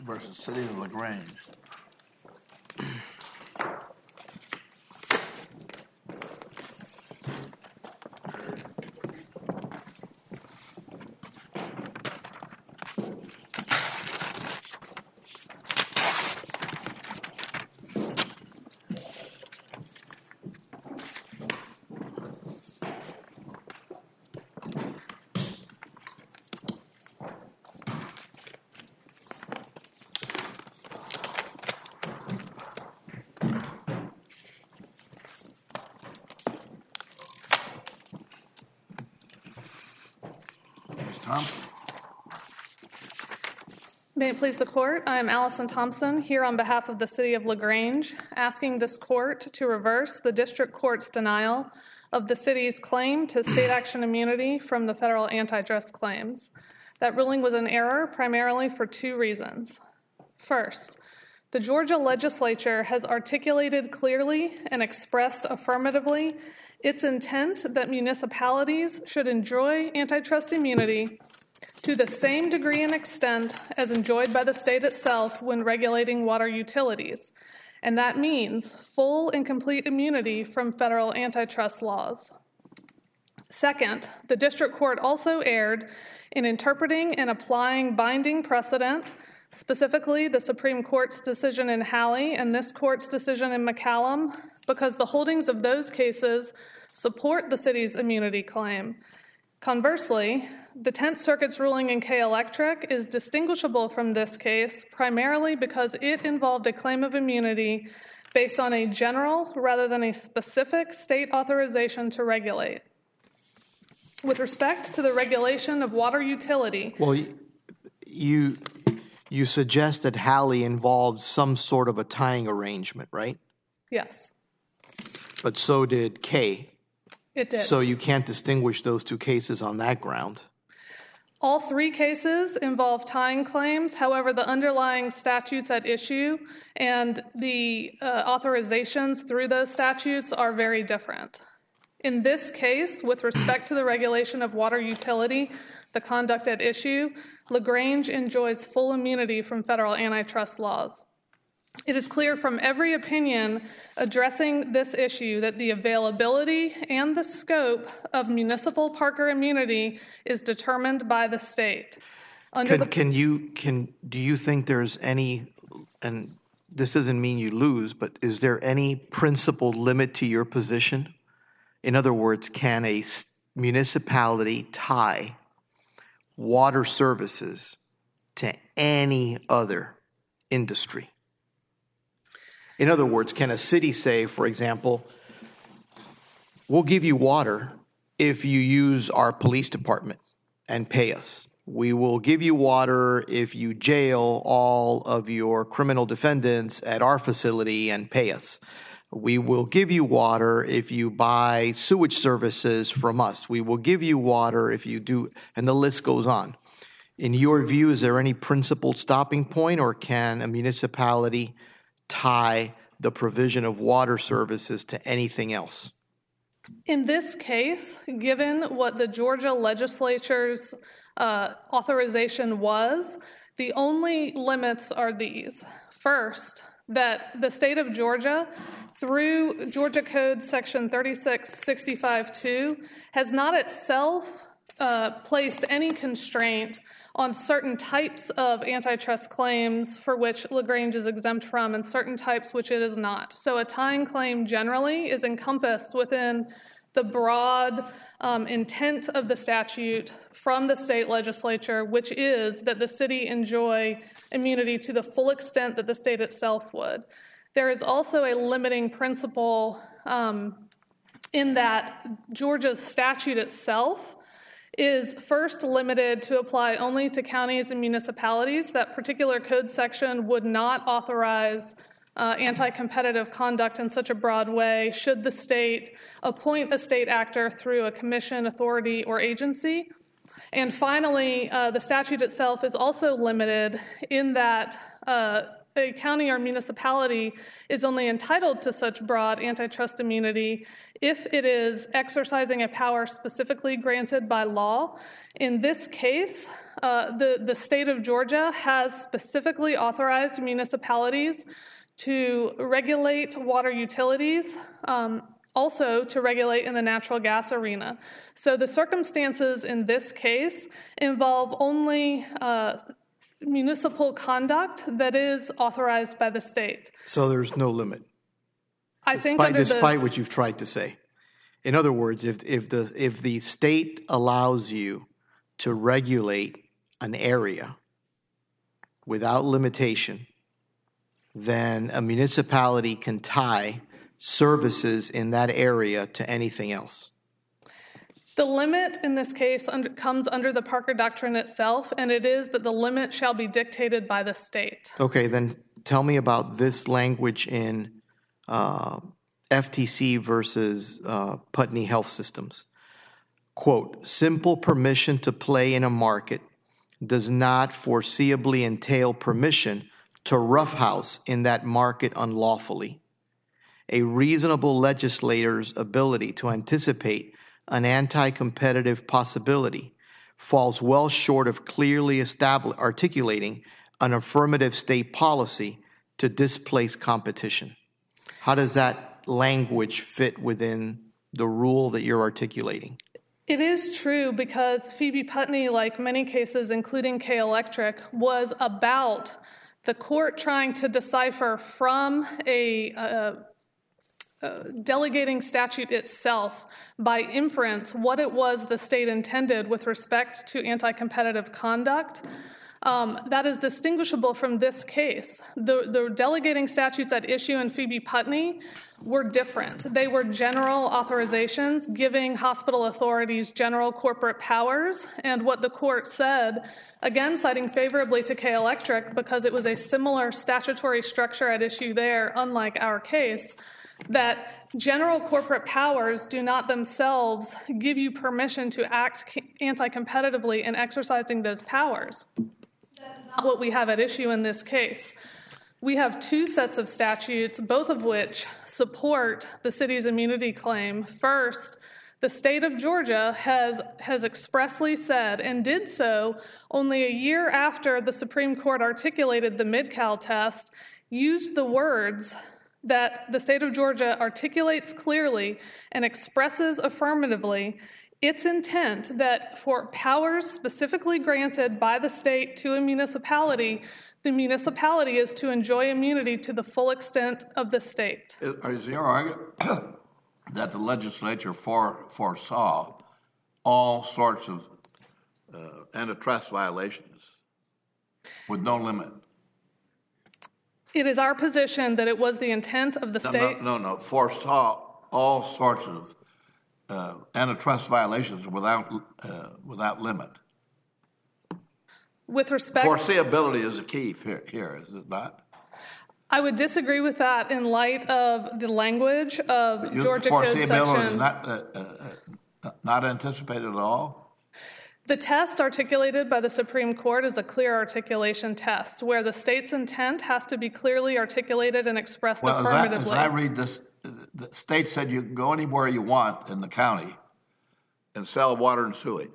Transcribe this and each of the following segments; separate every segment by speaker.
Speaker 1: versus City of LaGrange. Thompson.
Speaker 2: May it please the court, I am Allison Thompson, here on behalf of the City of LaGrange, asking this court to reverse the district court's denial of the city's claim to state action immunity from the federal antitrust claims. That ruling was an error primarily for two reasons. First, the Georgia legislature has articulated clearly and expressed affirmatively its intent that municipalities should enjoy antitrust immunity to the same degree and extent as enjoyed by the state itself when regulating water utilities, and that means full and complete immunity from federal antitrust laws. Second, the district court also erred in interpreting and applying binding precedent, specifically the Supreme Court's decision in Halley and this court's decision in McCallum, because the holdings of those cases support the city's immunity claim. Conversely, the 10th Circuit's ruling in K Electric is distinguishable from this case primarily because it involved a claim of immunity based on a general rather than a specific state authorization to regulate. With respect to the regulation of water utility...
Speaker 3: Well, you suggest that Halley involved some sort of a tying arrangement, right?
Speaker 2: Yes.
Speaker 3: But so did K.
Speaker 2: It did.
Speaker 3: So you can't distinguish those two cases on that ground.
Speaker 2: All three cases involve tying claims. However, the underlying statutes at issue and the authorizations through those statutes are very different. In this case, with respect to the regulation of water utility, the conduct at issue, LaGrange enjoys full immunity from federal antitrust laws. It is clear from every opinion addressing this issue that the availability and the scope of municipal Parker immunity is determined by the state.
Speaker 3: Do you think there's any, and this doesn't mean you lose, but is there any principled limit to your position? In other words, can a municipality tie water services to any other industry? In other words, can a city say, for example, we'll give you water if you use our police department and pay us. We will give you water if you jail all of your criminal defendants at our facility and pay us. We will give you water if you buy sewage services from us. We will give you water if you do, and the list goes on. In your view, is there any principled stopping point, or can a municipality tie the provision of water services to anything else?
Speaker 2: In this case, given what the Georgia legislature's authorization was, the only limits are these. First, that the state of Georgia, through Georgia Code Section 3665-2, has not itself placed any constraint on certain types of antitrust claims for which LaGrange is exempt from and certain types which it is not. So a tying claim generally is encompassed within the broad intent of the statute from the state legislature, which is that the city enjoy immunity to the full extent that the state itself would. There is also a limiting principle in that Georgia's statute itself is first limited to apply only to counties and municipalities. That particular code section would not authorize anti-competitive conduct in such a broad way should the state appoint a state actor through a commission, authority, or agency. And finally, the statute itself is also limited in that a county or municipality is only entitled to such broad antitrust immunity if it is exercising a power specifically granted by law. In this case, the state of Georgia has specifically authorized municipalities to regulate water utilities, also to regulate in the natural gas arena. So the circumstances in this case involve only municipal conduct that is authorized by the state.
Speaker 3: So there's no limit.
Speaker 2: I think
Speaker 3: despite what you've tried to say. In other words, if the state allows you to regulate an area without limitation, then a municipality can tie services in that area to anything else.
Speaker 2: the limit in this case comes under the Parker Doctrine itself, and it is that the limit shall be dictated by the state.
Speaker 3: Okay, then tell me about this language in FTC versus Putney Health Systems. Quote, simple permission to play in a market does not foreseeably entail permission to roughhouse in that market unlawfully. A reasonable legislator's ability to anticipate an anti-competitive possibility falls well short of clearly articulating an affirmative state policy to displace competition. How does that language fit within the rule that you're articulating?
Speaker 2: It is true because Phoebe Putney, like many cases, including K Electric, was about the court trying to decipher from a delegating statute itself by inference what it was the state intended with respect to anti-competitive conduct. That is distinguishable from this case. The delegating statutes at issue in Phoebe Putney were different. They were general authorizations giving hospital authorities general corporate powers, and what the court said, again citing favorably to K Electric because it was a similar statutory structure at issue there, unlike our case, that general corporate powers do not themselves give you permission to act anti-competitively in exercising those powers. That's not what we have at issue in this case. We have two sets of statutes, both of which support the city's immunity claim. First, the state of Georgia has expressly said, and did so only a year after the Supreme Court articulated the Mid-Cal test, used the words that the state of Georgia articulates clearly and expresses affirmatively its intent that for powers specifically granted by the state to a municipality, the municipality is to enjoy immunity to the full extent of the state.
Speaker 1: Is your argument that the legislature foresaw all sorts of antitrust violations with no limit?
Speaker 2: It is our position that it was the intent of the state.
Speaker 1: No. Foresaw all sorts of antitrust violations without limit.
Speaker 2: With respect,
Speaker 1: foreseeability is a key here, is it not?
Speaker 2: I would disagree with that in light of the language of Georgia Code section.
Speaker 1: Foreseeability is not anticipated at all?
Speaker 2: The test articulated by the Supreme Court is a clear articulation test, where the state's intent has to be clearly articulated and expressed affirmatively.
Speaker 1: As I read this, the state said you can go anywhere you want in the county and sell water and sewage.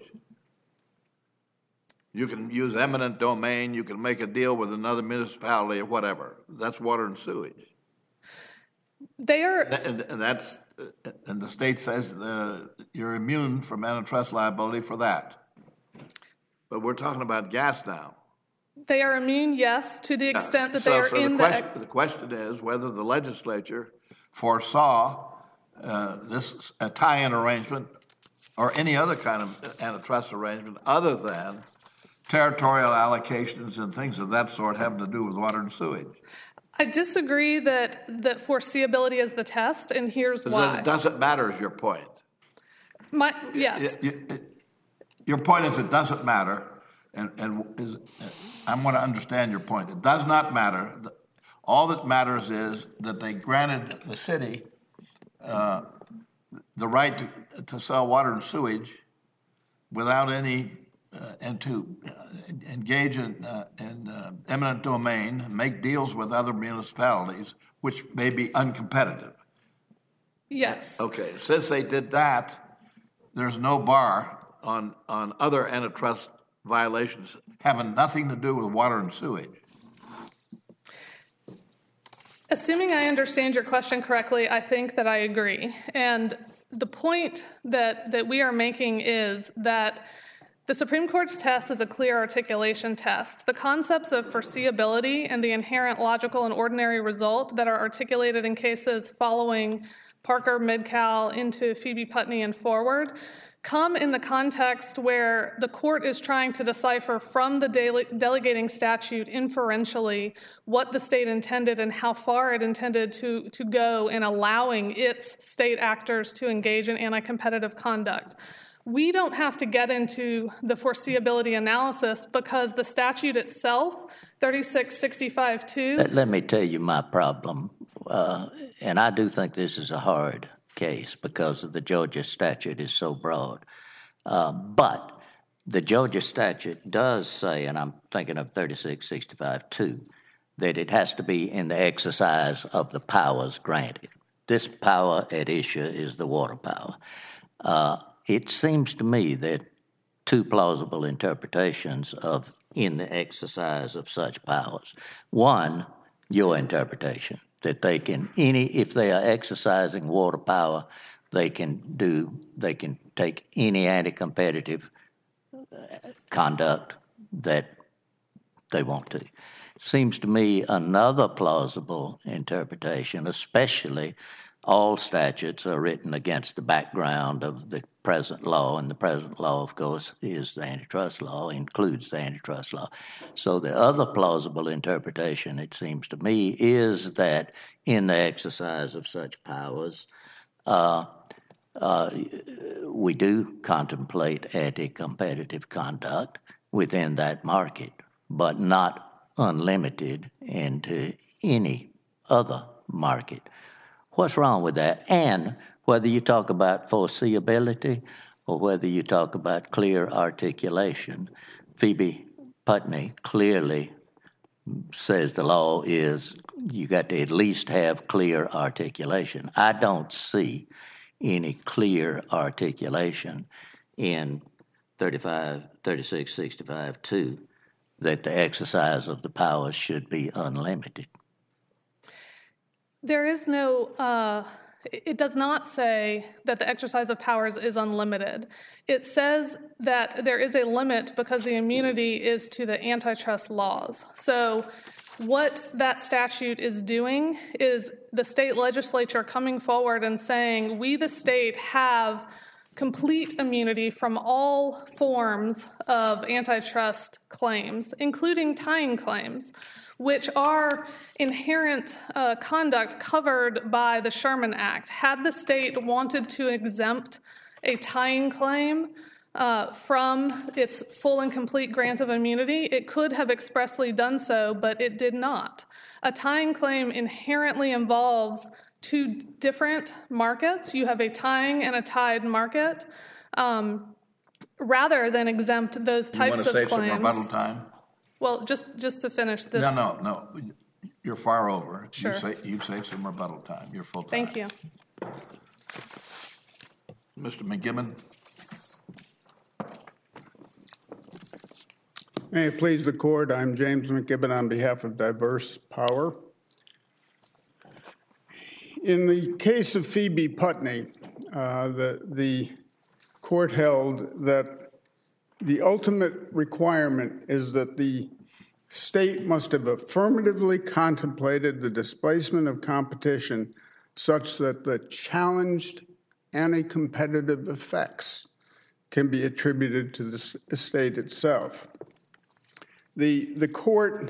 Speaker 1: You can use eminent domain, you can make a deal with another municipality or whatever. That's water and sewage.
Speaker 2: They are...
Speaker 1: And the state says you're immune from antitrust liability for that. But we're talking about gas now.
Speaker 2: They are immune, yes, to the extent that they are in
Speaker 1: the question is whether the legislature foresaw a tie-in arrangement or any other kind of antitrust arrangement other than territorial allocations and things of that sort having to do with water and sewage.
Speaker 2: I disagree that foreseeability is the test, and here's why.
Speaker 1: It doesn't matter is your point.
Speaker 2: Yes.
Speaker 1: Your point is it doesn't matter, and I want to understand your point. It does not matter. All that matters is that they granted the city the right to sell water and sewage without any and to engage in eminent domain, make deals with other municipalities, which may be uncompetitive.
Speaker 2: Yes.
Speaker 1: Okay, since they did that, there's no bar on other antitrust violations having nothing to do with water and sewage.
Speaker 2: Assuming I understand your question correctly, I think that I agree. And the point that we are making is that the Supreme Court's test is a clear articulation test. The concepts of foreseeability and the inherent logical and ordinary result that are articulated in cases following Parker, Midcal, into Phoebe Putney and forward come in the context where the court is trying to decipher from the delegating statute inferentially what the state intended and how far it intended to go in allowing its state actors to engage in anti-competitive conduct. We don't have to get into the foreseeability analysis because the statute itself, 3665-2.
Speaker 4: Let me tell you my problem, and I do think this is a hard case because of the Georgia statute is so broad. But the Georgia statute does say, and I'm thinking of 3665-2, that it has to be in the exercise of the powers granted. This power at issue is the water power. It seems to me that two plausible interpretations of in the exercise of such powers. One, your interpretation, that they can if they are exercising water power, they can take any anti-competitive conduct that they want to. Seems to me another plausible interpretation, especially all statutes are written against the background of the present law, and the present law, of course, is the antitrust law, includes the antitrust law. So the other plausible interpretation, it seems to me, is that in the exercise of such powers, we do contemplate anti-competitive conduct within that market, but not unlimited into any other market. What's wrong with that? And whether you talk about foreseeability or whether you talk about clear articulation, Phoebe Putney clearly says the law is you got to at least have clear articulation. I don't see any clear articulation in 3665-2 that the exercise of the powers should be unlimited.
Speaker 2: There is no, it does not say that the exercise of powers is unlimited. It says that there is a limit because the immunity is to the antitrust laws. So what that statute is doing is the state legislature coming forward and saying, we, the state, have complete immunity from all forms of antitrust claims, including tying claims, which are inherent conduct covered by the Sherman Act. Had the state wanted to exempt a tying claim from its full and complete grant of immunity, it could have expressly done so, but it did not. A tying claim inherently involves two different markets. You have a tying and a tied market. Rather than exempt those types of claims.
Speaker 1: You want to save some rebuttal time?
Speaker 2: Well, just to finish this.
Speaker 1: No. You're far over.
Speaker 2: Sure.
Speaker 1: You've saved some rebuttal time. You're full time.
Speaker 2: Thank you.
Speaker 1: Mr. McGibbon.
Speaker 5: May it please the court, I'm James McGibbon on behalf of Diverse Power. In the case of Phoebe Putney, the court held that the ultimate requirement is that the state must have affirmatively contemplated the displacement of competition such that the challenged anti-competitive effects can be attributed to the state itself. The court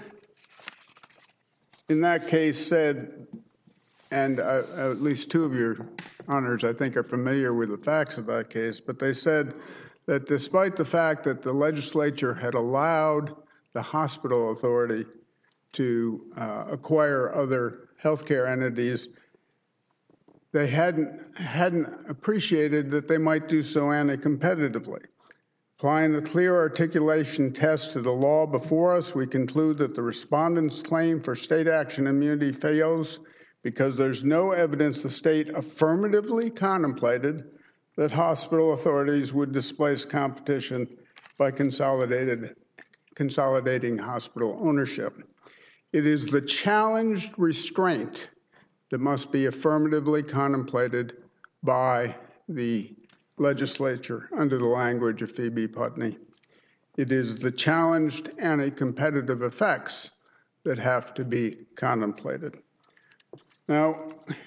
Speaker 5: in that case said, and at least two of your honors I think are familiar with the facts of that case, but they said that despite the fact that the legislature had allowed the hospital authority to acquire other healthcare entities, they hadn't appreciated that they might do so anti-competitively. Applying the clear articulation test to the law before us, we conclude that the respondent's claim for state action immunity fails because there's no evidence the state affirmatively contemplated that hospital authorities would displace competition by consolidating hospital ownership. It is the challenged restraint that must be affirmatively contemplated by the legislature under the language of Phoebe Putney. It is the challenged anti-competitive effects that have to be contemplated. Now,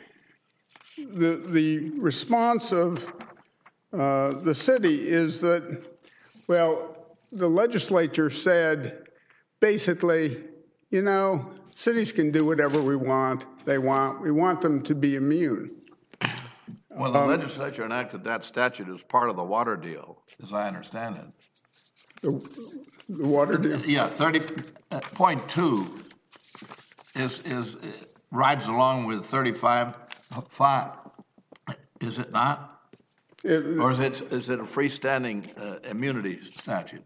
Speaker 5: the response of the city is that, well, the legislature said basically, you know, cities can do whatever we want. We want them to be immune.
Speaker 1: Well, the legislature enacted that statute as part of the water deal, as I understand it.
Speaker 5: The water deal?
Speaker 1: Yeah, 30.2 is rides along with 35.5. Is it not? Or is it a freestanding immunity statute?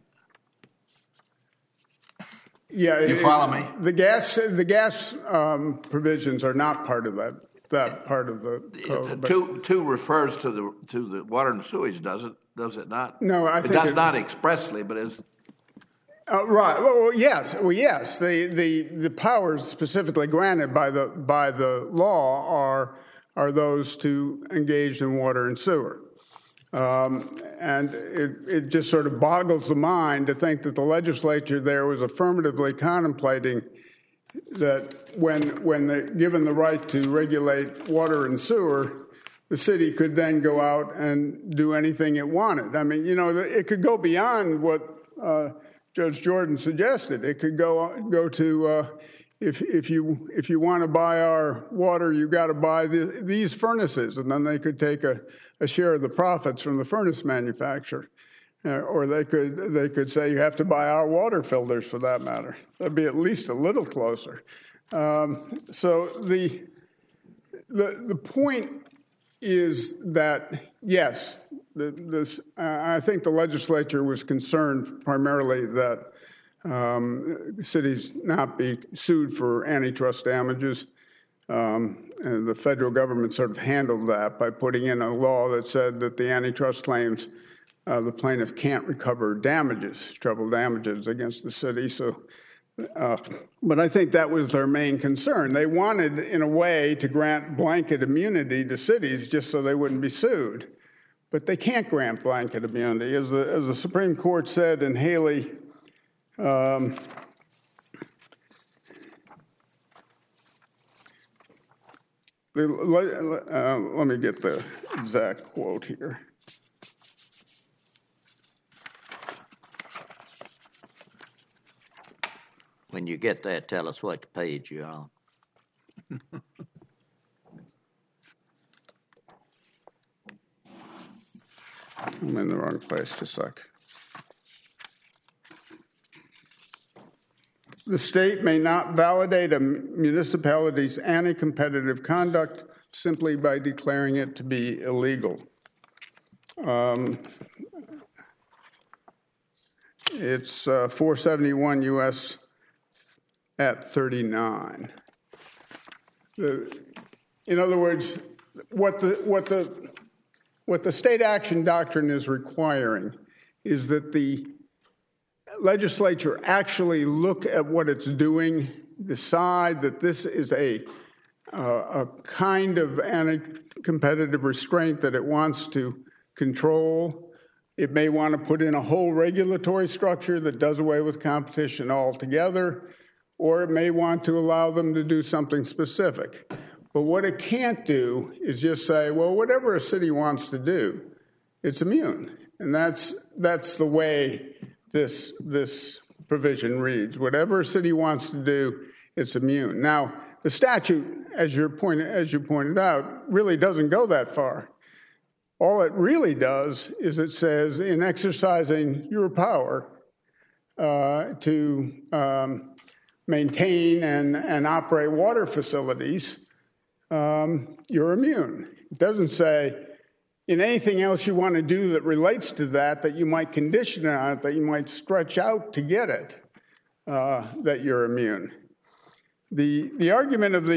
Speaker 5: Yeah,
Speaker 1: you follow me?
Speaker 5: The gas provisions are not part of that part of the code.
Speaker 1: Two refers to the water and sewage, does it not?
Speaker 5: No, I think
Speaker 1: it does not expressly, but is.
Speaker 5: Right. Well, yes. Well, yes. The powers specifically granted by the law are those to engage in water and sewer. And it just sort of boggles the mind to think that the legislature there was affirmatively contemplating that when given the right to regulate water and sewer, the city could then go out and do anything it wanted. I mean, you know, it could go beyond what Judge Jordan suggested. It could go to if you want to buy our water, you got to buy these furnaces, and then they could take a share of the profits from the furnace manufacturer, or they could say you have to buy our water filters for that matter. That'd be at least a little closer. So the point is that yes, I think the legislature was concerned primarily that cities not be sued for antitrust damages. And the federal government sort of handled that by putting in a law that said that the antitrust claims, the plaintiff can't recover damages, treble damages against the city. So, but I think that was their main concern. They wanted, in a way, to grant blanket immunity to cities just so they wouldn't be sued. But they can't grant blanket immunity. As the Supreme Court said in Haley, let me get the exact quote here.
Speaker 4: When you get that, tell us what page you're on.
Speaker 5: I'm in the wrong place, just a sec. The state may not validate a municipality's anti-competitive conduct simply by declaring it to be illegal. It's 471 U.S. at 39. In other words, what the state action doctrine is requiring is that the legislature actually look at what it's doing, decide that this is a kind of anti-competitive restraint that it wants to control. It may want to put in a whole regulatory structure that does away with competition altogether, or it may want to allow them to do something specific. But what it can't do is just say, well, whatever a city wants to do, it's immune. And that's the way this provision reads. Whatever a city wants to do, it's immune. Now, the statute, as you pointed out, really doesn't go that far. All it really does is it says, in exercising your power to maintain and operate water facilities, you're immune. It doesn't say, in anything else you want to do that relates to that, that you might condition on it, that you might stretch out to get it, that you're immune. The argument of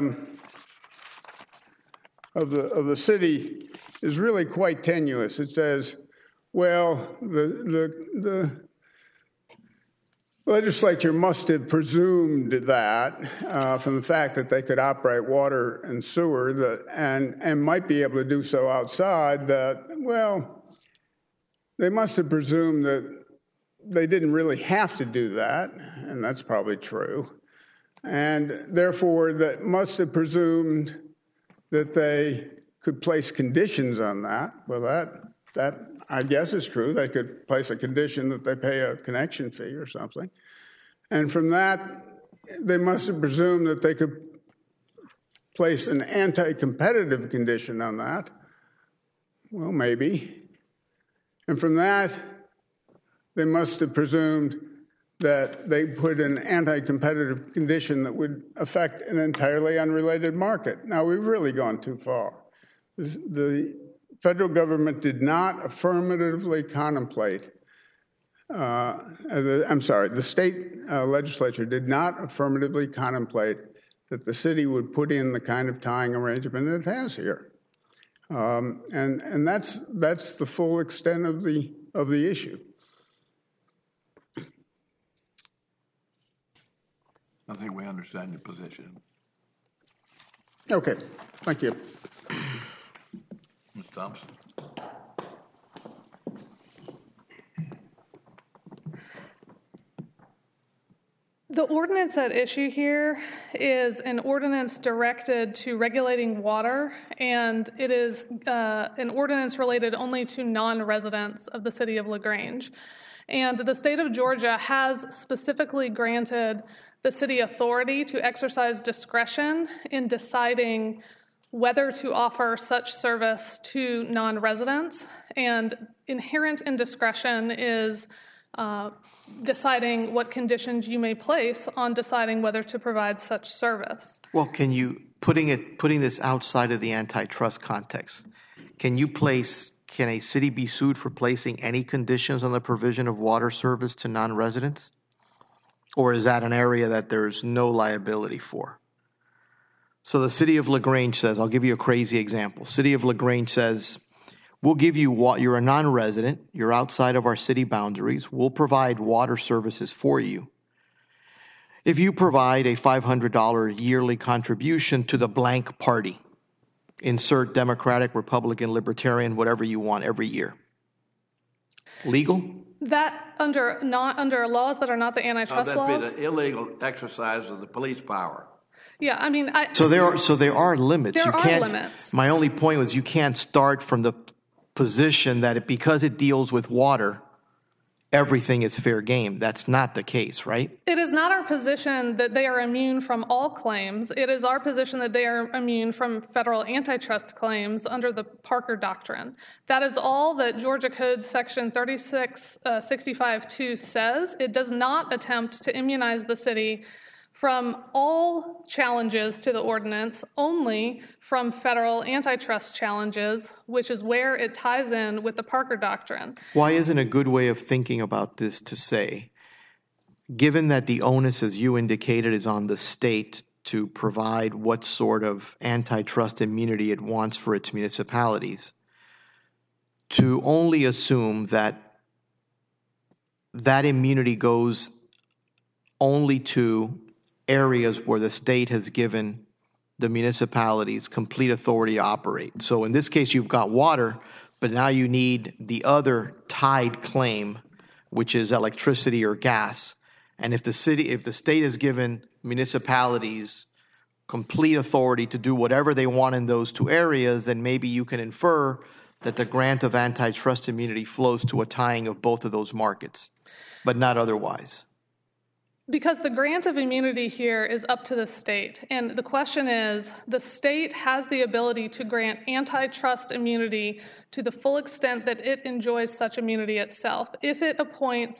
Speaker 5: the city is really quite tenuous. It says, well, the legislature must have presumed that from the fact that they could operate water and sewer and might be able to do so outside, that, well, they must have presumed that they didn't really have to do that, and that's probably true. And therefore, that must have presumed that they could place conditions on that. Well, that I guess is true. They could place a condition that they pay a connection fee or something. And from that, they must have presumed that they could place an anti-competitive condition on that. Well, maybe. And from that, they must have presumed that they put an anti-competitive condition that would affect an entirely unrelated market. Now, we've really gone too far. The federal government did not affirmatively contemplate, the state legislature did not affirmatively contemplate that the city would put in the kind of tying arrangement it has here. And that's the full extent of the issue.
Speaker 1: I think we understand your position.
Speaker 5: Okay, thank you.
Speaker 1: Ms. Thompson.
Speaker 2: The ordinance at issue here is an ordinance directed to regulating water, and it is an ordinance related only to non-residents of the city of LaGrange. And the state of Georgia has specifically granted the city authority to exercise discretion in deciding whether to offer such service to non-residents. And inherent in discretion is deciding what conditions you may place on deciding whether to provide such service.
Speaker 3: Well, putting this outside of the antitrust context, can a city be sued for placing any conditions on the provision of water service to non-residents? Or is that an area that there's no liability for? So the city of LaGrange says, I'll give you a crazy example. City of LaGrange says, we'll give you you're a non-resident, you're outside of our city boundaries, we'll provide water services for you if you provide a $500 yearly contribution to the blank party. Insert Democratic, Republican, Libertarian, whatever you want every year. Legal?
Speaker 2: That under laws that are not the antitrust laws?
Speaker 1: That'd be the illegal exercise of the police power.
Speaker 2: Yeah, I mean,
Speaker 3: So there are limits.
Speaker 2: There are limits.
Speaker 3: My only point was you can't start from the position that because it deals with water, everything is fair game. That's not the case, right?
Speaker 2: It is not our position that they are immune from all claims. It is our position that they are immune from federal antitrust claims under the Parker Doctrine. That is all that Georgia Code Section 3665-2 says. It does not attempt to immunize the city from all challenges to the ordinance, only from federal antitrust challenges, which is where it ties in with the Parker Doctrine.
Speaker 3: Why isn't a good way of thinking about this to say, given that the onus, as you indicated, is on the state to provide what sort of antitrust immunity it wants for its municipalities, to only assume that that immunity goes only to areas where the state has given the municipalities complete authority to operate. So in this case, you've got water, but now you need the other tied claim, which is electricity or gas. And if the state has given municipalities complete authority to do whatever they want in those two areas, then maybe you can infer that the grant of antitrust immunity flows to a tying of both of those markets, but not otherwise.
Speaker 2: Because the grant of immunity here is up to the state. And the question is, the state has the ability to grant antitrust immunity to the full extent that it enjoys such immunity itself. If it appoints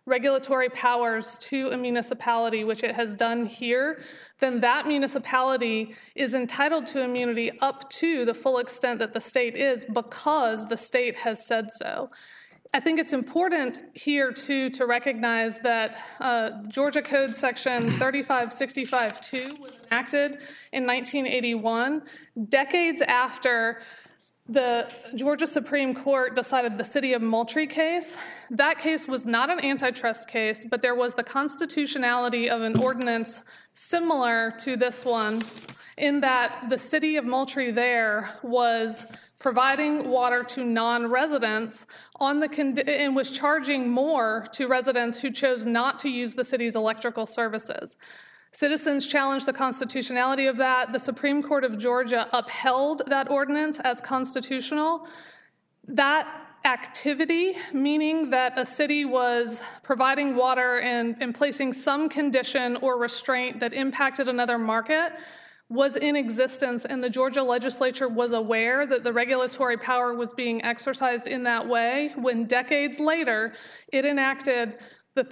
Speaker 2: regulatory powers to a municipality, which it has done here, then that municipality is entitled to immunity up to the full extent that the state is, because the state has said so. I think it's important here, too, to recognize that Georgia Code Section 3565-2 was enacted in 1981, decades after the Georgia Supreme Court decided the City of Moultrie case. That case was not an antitrust case, but there was the constitutionality of an ordinance similar to this one, in that the City of Moultrie there was providing water to non-residents and was charging more to residents who chose not to use the city's electrical services. Citizens challenged the constitutionality of that. The Supreme Court of Georgia upheld that ordinance as constitutional. That activity, meaning that a city was providing water and placing some condition or restraint that impacted another market, was in existence, and the Georgia legislature was aware that the regulatory power was being exercised in that way when decades later it enacted the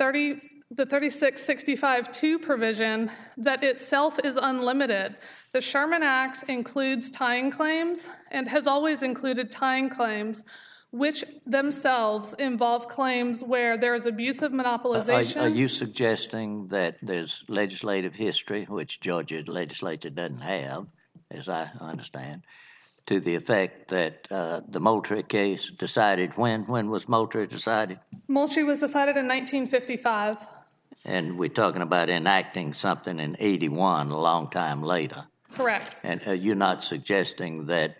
Speaker 2: 3665-2 provision that itself is unlimited. The Sherman Act includes tying claims and has always included tying claims, which themselves involve claims where there is abusive monopolization.
Speaker 4: Are you suggesting that there's legislative history, which Georgia legislature doesn't have, as I understand, to the effect that the Moultrie case decided when? When was Moultrie decided?
Speaker 2: Moultrie was decided in 1955.
Speaker 4: And we're talking about enacting something in 81, a long time later.
Speaker 2: Correct.
Speaker 4: And you're not suggesting that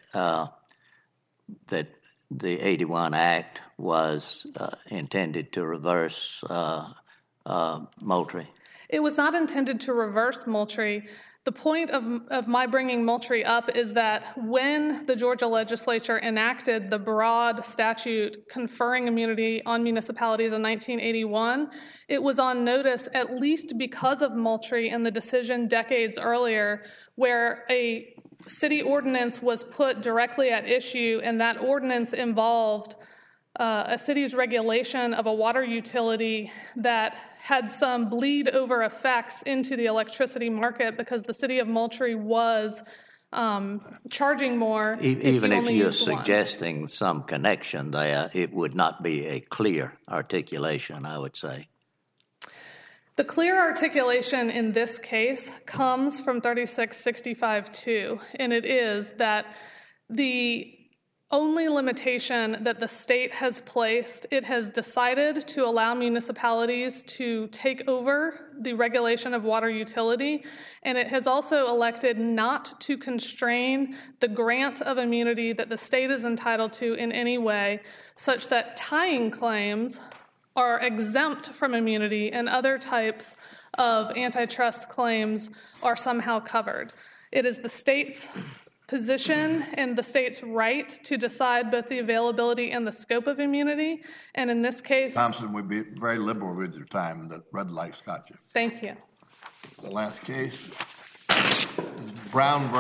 Speaker 4: that the 81 Act was intended to reverse Moultrie?
Speaker 2: It was not intended to reverse Moultrie. The point of my bringing Moultrie up is that when the Georgia legislature enacted the broad statute conferring immunity on municipalities in 1981, it was on notice at least because of Moultrie and the decision decades earlier where a city ordinance was put directly at issue, and that ordinance involved a city's regulation of a water utility that had some bleed over effects into the electricity market because the city of Moultrie was charging more.
Speaker 4: Even if you're suggesting some connection there, it would not be a clear articulation, I would say.
Speaker 2: The clear articulation in this case comes from 3665-2, and it is that the only limitation that the state has placed, it has decided to allow municipalities to take over the regulation of water utility, and it has also elected not to constrain the grant of immunity that the state is entitled to in any way, such that tying claims are exempt from immunity and other types of antitrust claims are somehow covered. It is the state's position and the state's right to decide both the availability and the scope of immunity, and in this case—
Speaker 1: Thompson, we'd be very liberal with your time. The red light's got you.
Speaker 2: Thank you.
Speaker 1: The last case is Brown